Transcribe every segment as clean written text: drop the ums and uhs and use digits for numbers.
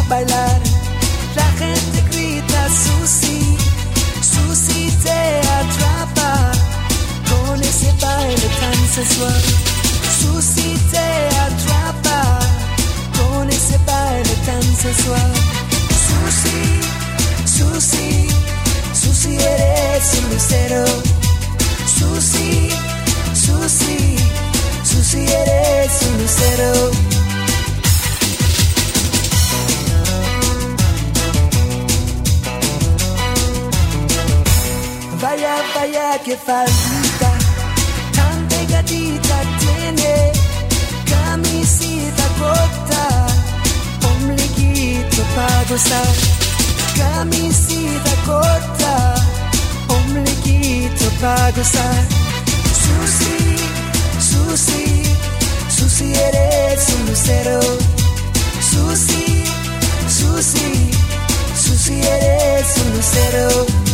bailar. La gente grita Susi, Susi te atrapa con ese baile tan sensual. Susi te atrapa con ese baile tan sensual. Susi, Susi, Susi eres un lucero. Susi, Susi, Susi eres un lucero. Vaya, vaya, que faldita tan pegadita tiene, camisita corta, ombliguito para gozar. Camisita corta, ombliguito para gozar. Susi, Susi, Susi eres un lucero. Susi, Susi, Susi eres un lucero.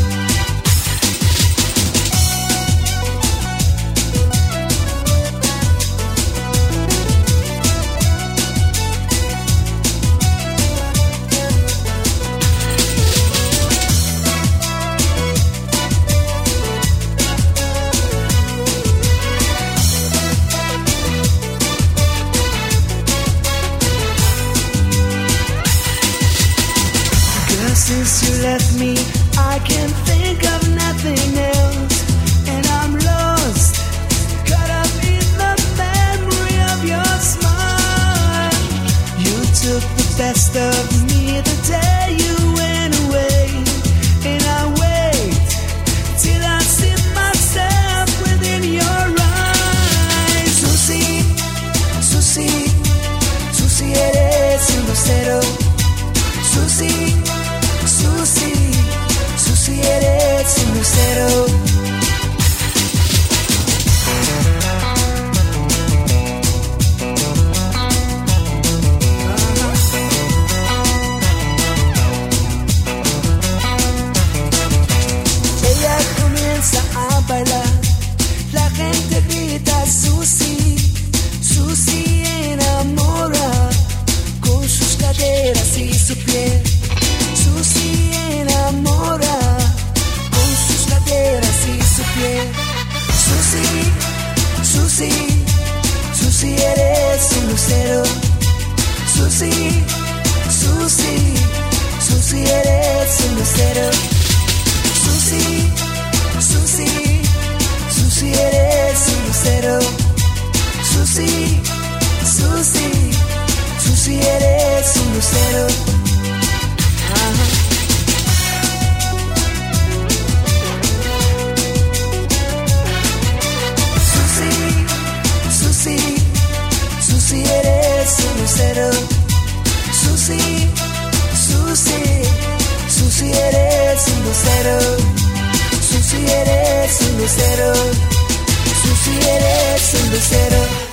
Since you left me, I can think of nothing else, and I'm lost, caught up in the memory of your smile. You took the best of me the day you went away, and I wait till I see myself within your eyes. Susi, Susi, Susi eres un lucero. Susi, Susi, Susi eres un lucero. Ella comienza a bailar, la gente grita Susi, Susi enamora con sus caderas y su piel. Susi enamora con sus caderas y su piel. Susi, Susi, Susi eres un lucero. Susi, Susi, Susi eres un lucero. Susi, Susi, Susi eres un lucero. Susi, Susi, Susi eres un lucero. Susi, Susi, Susi eres un lucero. Susi, Susi, Susi eres un lucero. Susi eres un lucero. Susi eres un lucero.